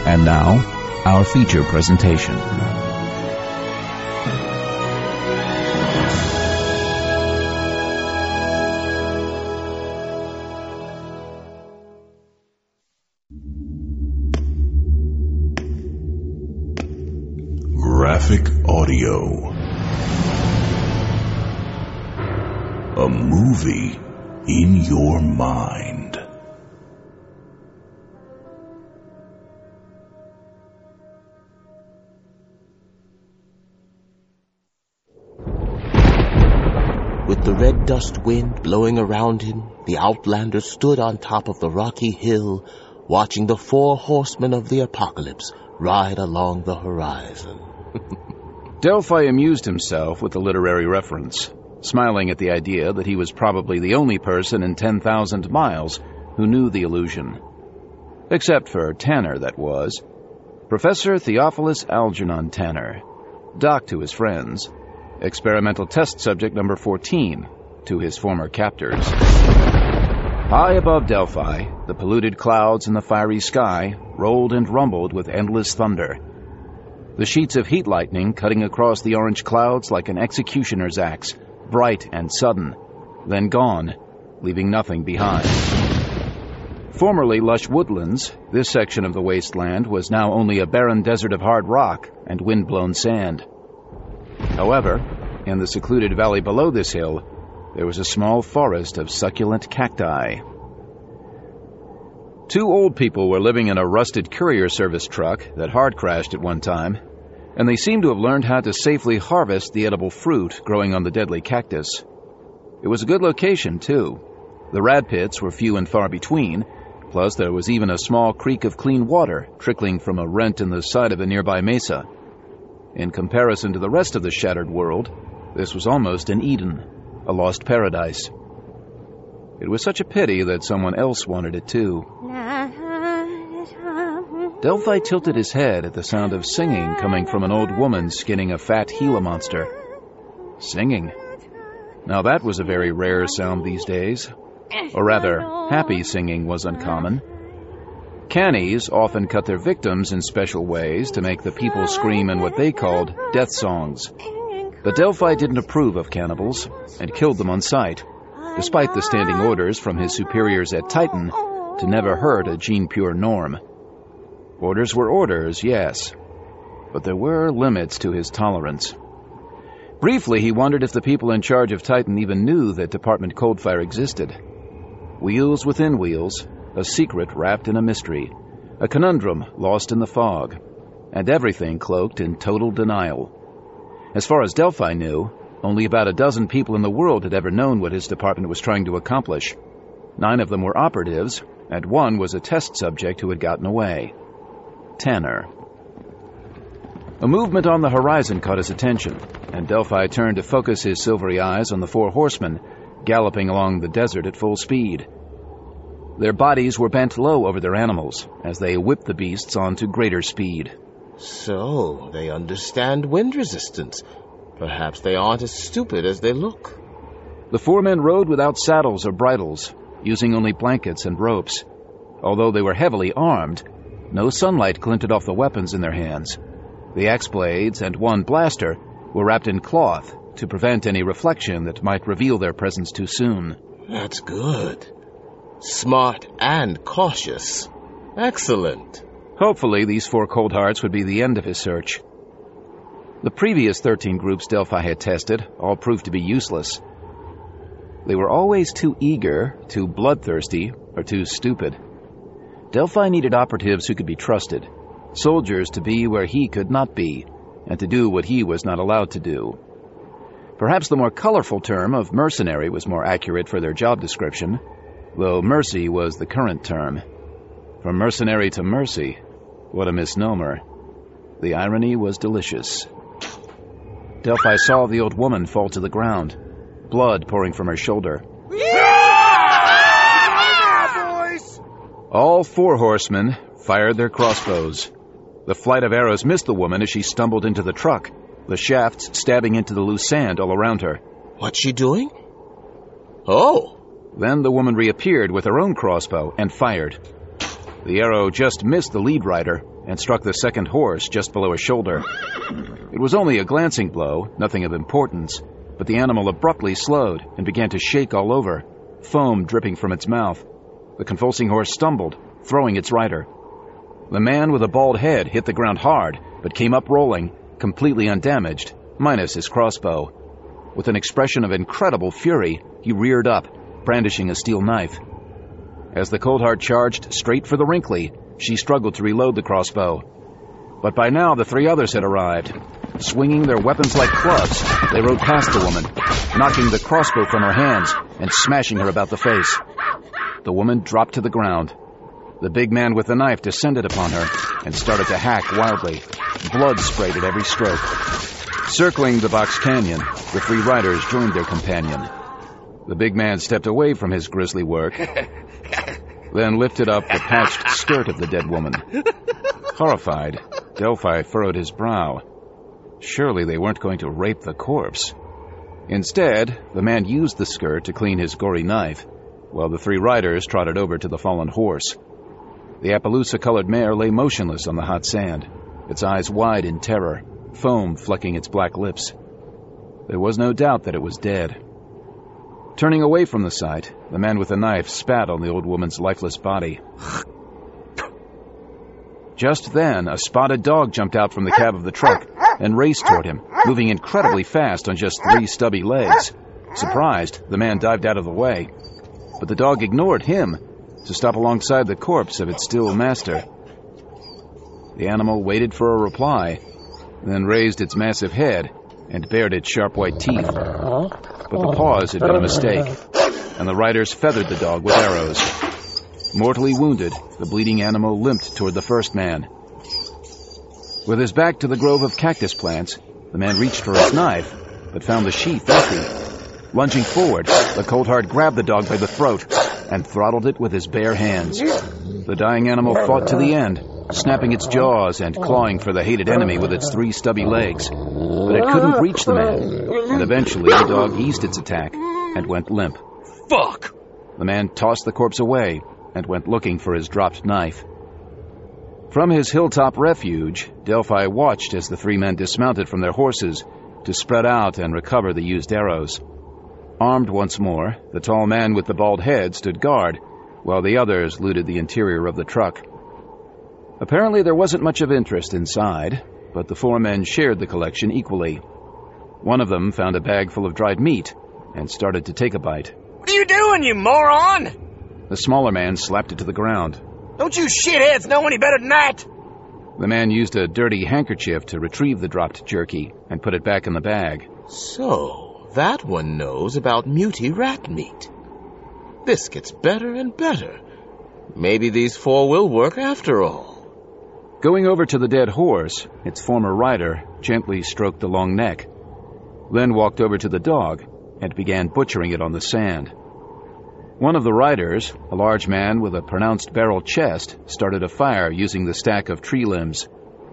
And now, our feature presentation. Graphic Audio. A movie in your mind. With the red dust wind blowing around him, the Outlander stood on top of the rocky hill, watching the 4 horsemen of the apocalypse ride along the horizon. Delphi amused himself with the literary reference, smiling at the idea that he was probably the only person in 10,000 miles who knew the illusion. Except for Tanner, that was. Professor Theophilus Algernon Tanner, Doc to his friends, experimental test subject number 14 to his former captors. High above Delphi, the polluted clouds in the fiery sky rolled and rumbled with endless thunder. The sheets of heat lightning cutting across the orange clouds like an executioner's axe, bright and sudden, then gone, leaving nothing behind. Formerly lush woodlands, this section of the wasteland was now only a barren desert of hard rock and wind-blown sand. However, in the secluded valley below this hill, there was a small forest of succulent cacti. 2 old people were living in a rusted courier service truck that hard crashed at one time, and they seemed to have learned how to safely harvest the edible fruit growing on the deadly cactus. It was a good location, too. The rad pits were few and far between, plus there was even a small creek of clean water trickling from a rent in the side of a nearby mesa. In comparison to the rest of the shattered world, this was almost an Eden, a lost paradise. It was such a pity that someone else wanted it too. Delphi tilted his head at the sound of singing coming from an old woman skinning a fat Gila monster. Singing. Now that was a very rare sound these days. Or rather, happy singing was uncommon. Cannies often cut their victims in special ways to make the people scream in what they called death songs. But Delphi didn't approve of cannibals and killed them on sight, despite the standing orders from his superiors at Titan to never hurt a gene-pure norm. Orders were orders, yes, but there were limits to his tolerance. Briefly, he wondered if the people in charge of Titan even knew that Department Coldfire existed. Wheels within wheels, a secret wrapped in a mystery, a conundrum lost in the fog, and everything cloaked in total denial. As far as Delphi knew, only about a dozen people in the world had ever known what his department was trying to accomplish. 9 of them were operatives, and 1 was a test subject who had gotten away. Tanner. A movement on the horizon caught his attention, and Delphi turned to focus his silvery eyes on the 4 horsemen, galloping along the desert at full speed. Their bodies were bent low over their animals, as they whipped the beasts on to greater speed. So, they understand wind resistance. Perhaps they aren't as stupid as they look. The 4 men rode without saddles or bridles, using only blankets and ropes. Although they were heavily armed, no sunlight glinted off the weapons in their hands. The axe blades and 1 blaster were wrapped in cloth to prevent any reflection that might reveal their presence too soon. That's good. Smart and cautious. Excellent. Hopefully, these 4 cold hearts would be the end of his search. The previous 13 groups Delphi had tested all proved to be useless. They were always too eager, too bloodthirsty, or too stupid. Delphi needed operatives who could be trusted, soldiers to be where he could not be, and to do what he was not allowed to do. Perhaps the more colorful term of mercenary was more accurate for their job description, though mercy was the current term. From mercenary to mercy, what a misnomer. The irony was delicious. Delphi saw the old woman fall to the ground, blood pouring from her shoulder. All 4 horsemen fired their crossbows. The flight of arrows missed the woman as she stumbled into the truck, the shafts stabbing into the loose sand all around her. What's she doing? Oh! Then the woman reappeared with her own crossbow and fired. The arrow just missed the lead rider and struck the second horse just below his shoulder. It was only a glancing blow, nothing of importance, but the animal abruptly slowed and began to shake all over, foam dripping from its mouth. The convulsing horse stumbled, throwing its rider. The man with a bald head hit the ground hard, but came up rolling, completely undamaged, minus his crossbow. With an expression of incredible fury, he reared up, brandishing a steel knife. As the Coldheart charged straight for the Wrinkly, she struggled to reload the crossbow. But by now the three others had arrived. Swinging their weapons like clubs, they rode past the woman, knocking the crossbow from her hands and smashing her about the face. The woman dropped to the ground. The big man with the knife descended upon her and started to hack wildly. Blood sprayed at every stroke. Circling the Box Canyon, the three riders joined their companion. The big man stepped away from his grisly work, then lifted up the patched skirt of the dead woman. Horrified, Delphi furrowed his brow. Surely they weren't going to rape the corpse. Instead, the man used the skirt to clean his gory knife, while the three riders trotted over to the fallen horse. The Appaloosa-colored mare lay motionless on the hot sand, its eyes wide in terror, foam flecking its black lips. There was no doubt that it was dead. Turning away from the sight, the man with the knife spat on the old woman's lifeless body. Just then, a spotted dog jumped out from the cab of the truck and raced toward him, moving incredibly fast on just 3 stubby legs. Surprised, the man dived out of the way. But the dog ignored him to stop alongside the corpse of its still master. The animal waited for a reply, then raised its massive head and bared its sharp white teeth. But the pause had been a mistake, and the riders feathered the dog with arrows. Mortally wounded, the bleeding animal limped toward the first man. With his back to the grove of cactus plants, the man reached for his knife, but found the sheath empty. Lunging forward, the Coldheart grabbed the dog by the throat and throttled it with his bare hands. The dying animal fought to the end, snapping its jaws and clawing for the hated enemy with its 3 stubby legs. But it couldn't reach the man, and eventually the dog eased its attack and went limp. Fuck! The man tossed the corpse away and went looking for his dropped knife. From his hilltop refuge, Delphi watched as the 3 men dismounted from their horses to spread out and recover the used arrows. Armed once more, the tall man with the bald head stood guard, while the others looted the interior of the truck. Apparently there wasn't much of interest inside, but the 4 men shared the collection equally. One of them found a bag full of dried meat and started to take a bite. What are you doing, you moron? The smaller man slapped it to the ground. Don't you shitheads know any better than that? The man used a dirty handkerchief to retrieve the dropped jerky and put it back in the bag. So, that one knows about muty rat meat. This gets better and better. Maybe these 4 will work after all. Going over to the dead horse, its former rider gently stroked the long neck, then walked over to the dog and began butchering it on the sand. One of the riders, a large man with a pronounced barrel chest, started a fire using the stack of tree limbs.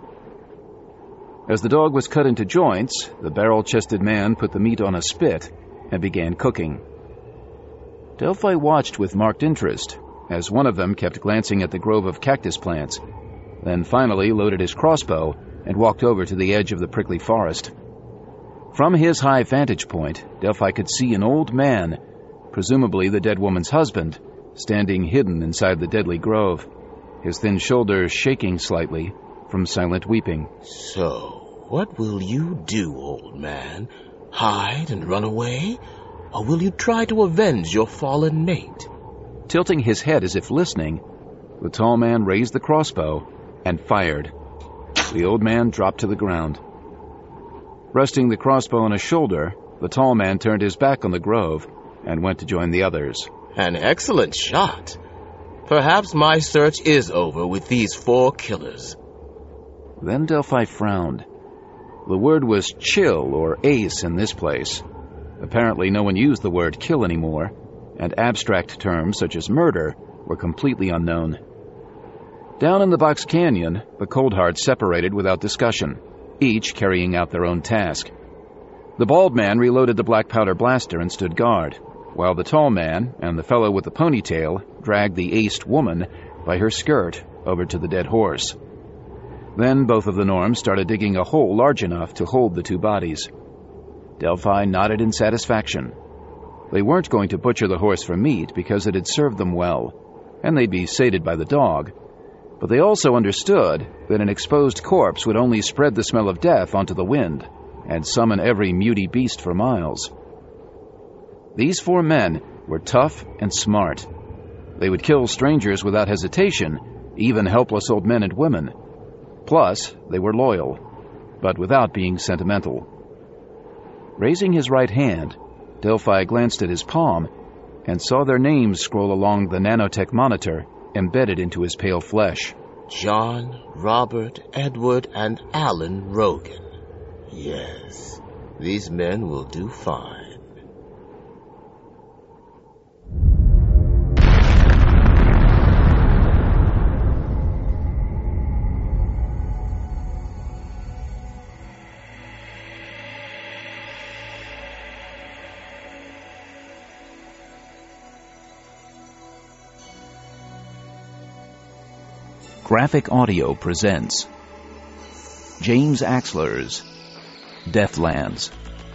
As the dog was cut into joints, the barrel-chested man put the meat on a spit and began cooking. Delphi watched with marked interest as one of them kept glancing at the grove of cactus plants, then finally loaded his crossbow and walked over to the edge of the prickly forest. From his high vantage point, Delphi could see an old man, presumably the dead woman's husband, standing hidden inside the deadly grove, his thin shoulders shaking slightly from silent weeping. So, what will you do, old man? Hide and run away? Or will you try to avenge your fallen mate? Tilting his head as if listening, the tall man raised the crossbow and fired. The old man dropped to the ground. Resting the crossbow on his shoulder, the tall man turned his back on the grove and went to join the others. An excellent shot. Perhaps my search is over with these 4 killers. Then Delphi frowned. The word was chill or ace in this place. Apparently no one used the word kill anymore, and abstract terms such as murder were completely unknown. Down in the Box Canyon, the Coldhearts separated without discussion, each carrying out their own task. The bald man reloaded the black powder blaster and stood guard, while the tall man and the fellow with the ponytail dragged the aced woman by her skirt, over to the dead horse. Then both of the Norms started digging a hole large enough to hold the two bodies. Delphi nodded in satisfaction. They weren't going to butcher the horse for meat because it had served them well, and they'd be sated by the dog. But they also understood that an exposed corpse would only spread the smell of death onto the wind and summon every muty beast for miles. These 4 men were tough and smart. They would kill strangers without hesitation, even helpless old men and women. Plus, they were loyal, but without being sentimental. Raising his right hand, Delphi glanced at his palm and saw their names scroll along the nanotech monitor embedded into his pale flesh. John, Robert, Edward, and Alan Rogan. Yes, these men will do fine. Graphic Audio presents James Axler's Deathlands.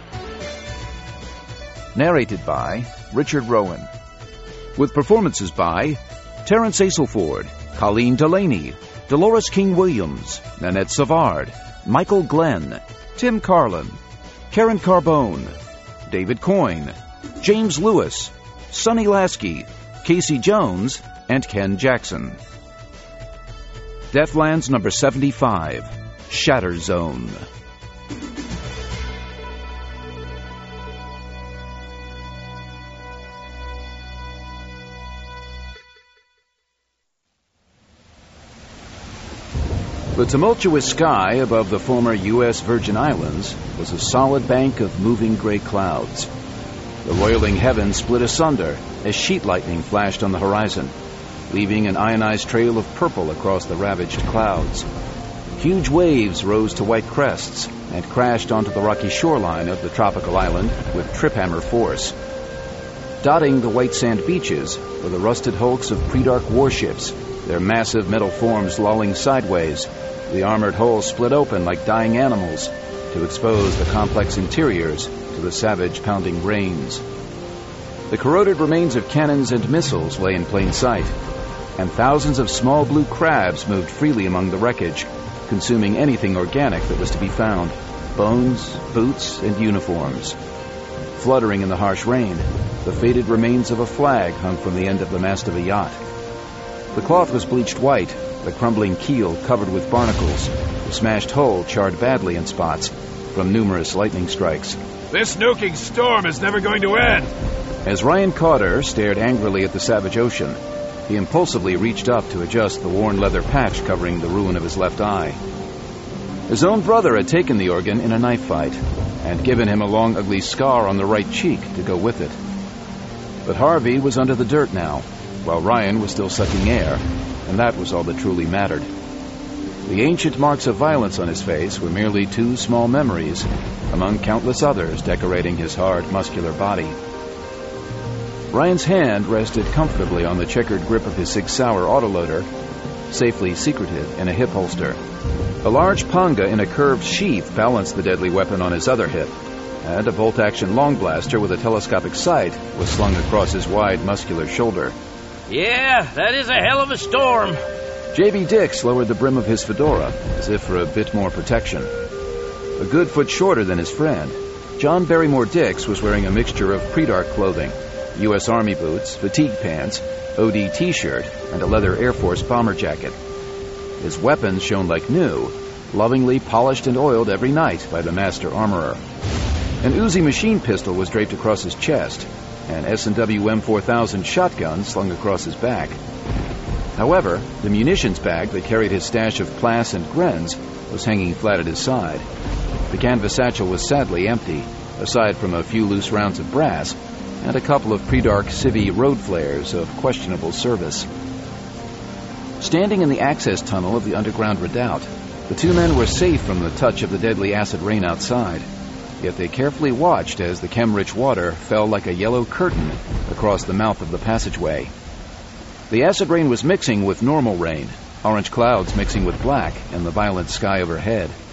Narrated by Richard Rowan. With performances by Terrence Aselford, Colleen Delaney, Dolores King-Williams, Nanette Savard, Michael Glenn, Tim Carlin, Karen Carbone, David Coyne, James Lewis, Sonny Lasky, Casey Jones, and Ken Jackson. Deathlands number 75, Shatter Zone. The tumultuous sky above the former U.S. Virgin Islands was a solid bank of moving gray clouds. The roiling heavens split asunder as sheet lightning flashed on the horizon, leaving an ionized trail of purple across the ravaged clouds. Huge waves rose to white crests and crashed onto the rocky shoreline of the tropical island with trip-hammer force. Dotting the white sand beaches were the rusted hulks of pre-dark warships, their massive metal forms lolling sideways, the armored hulls split open like dying animals to expose the complex interiors to the savage pounding rains. The corroded remains of cannons and missiles lay in plain sight, and thousands of small blue crabs moved freely among the wreckage, consuming anything organic that was to be found: bones, boots, and uniforms. Fluttering in the harsh rain, the faded remains of a flag hung from the end of the mast of a yacht. The cloth was bleached white, the crumbling keel covered with barnacles, the smashed hull charred badly in spots from numerous lightning strikes. This nuking storm is never going to end! As Ryan Cotter stared angrily at the savage ocean, he impulsively reached up to adjust the worn leather patch covering the ruin of his left eye. His own brother had taken the organ in a knife fight and given him a long, ugly scar on the right cheek to go with it. But Harvey was under the dirt now, while Ryan was still sucking air, and that was all that truly mattered. The ancient marks of violence on his face were merely 2 small memories, among countless others decorating his hard, muscular body. Ryan's hand rested comfortably on the checkered grip of his Sig Sauer autoloader, safely secreted in a hip holster. A large panga in a curved sheath balanced the deadly weapon on his other hip, and a bolt-action long blaster with a telescopic sight was slung across his wide, muscular shoulder. Yeah, that is a hell of a storm. J.B. Dix lowered the brim of his fedora, as if for a bit more protection. A good foot shorter than his friend, John Barrymore Dix was wearing a mixture of pre-dark clothing: U.S. Army boots, fatigue pants, OD t-shirt, and a leather Air Force bomber jacket. His weapons shone like new, lovingly polished and oiled every night by the master armorer. An Uzi machine pistol was draped across his chest, an S&W M4000 shotgun slung across his back. However, the munitions bag that carried his stash of Plas and Grens was hanging flat at his side. The canvas satchel was sadly empty, aside from a few loose rounds of brass and a couple of pre-dark civvy road flares of questionable service. Standing in the access tunnel of the underground redoubt, the 2 men were safe from the touch of the deadly acid rain outside, yet they carefully watched as the chem-rich water fell like a yellow curtain across the mouth of the passageway. The acid rain was mixing with normal rain, orange clouds mixing with black in the violet sky overhead.